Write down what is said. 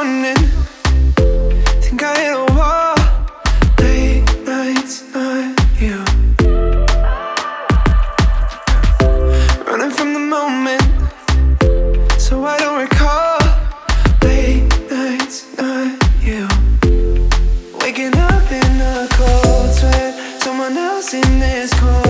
morning, think I hit a wall. Late nights, not you. Running from the moment, so I don't recall. Late nights, not you. Waking up in a cold sweat, someone else in this cold